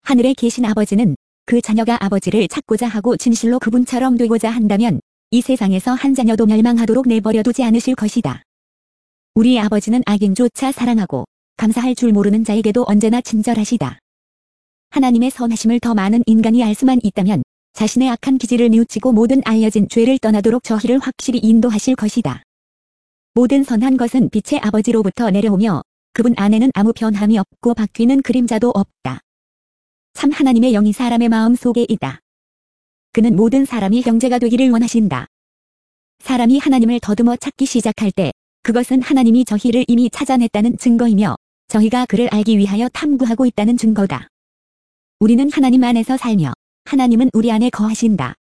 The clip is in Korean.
하늘에 계신 아버지는 그 자녀가 아버지를 찾고자 하고 진실로 그분처럼 되고자 한다면 이 세상에서 한 자녀도 멸망하도록 내버려 두지 않으실 것이다. 우리 아버지는 악인조차 사랑하고 감사할 줄 모르는 자에게도 언제나 친절하시다. 하나님의 선하심을 더 많은 인간이 알 수만 있다면 자신의 악한 기질을 뉘우치고 모든 알려진 죄를 떠나도록 저희를 확실히 인도하실 것이다. 모든 선한 것은 빛의 아버지로부터 내려오며 그분 안에는 아무 변함이 없고 바뀌는 그림자도 없다. 참 하나님의 영이 사람의 마음 속에 있다. 그는 모든 사람이 형제가 되기를 원하신다. 사람이 하나님을 더듬어 찾기 시작할 때 그것은 하나님이 저희를 이미 찾아냈다는 증거이며 저희가 그를 알기 위하여 탐구하고 있다는 증거다. 우리는 하나님 안에서 살며 하나님은 우리 안에 거하신다.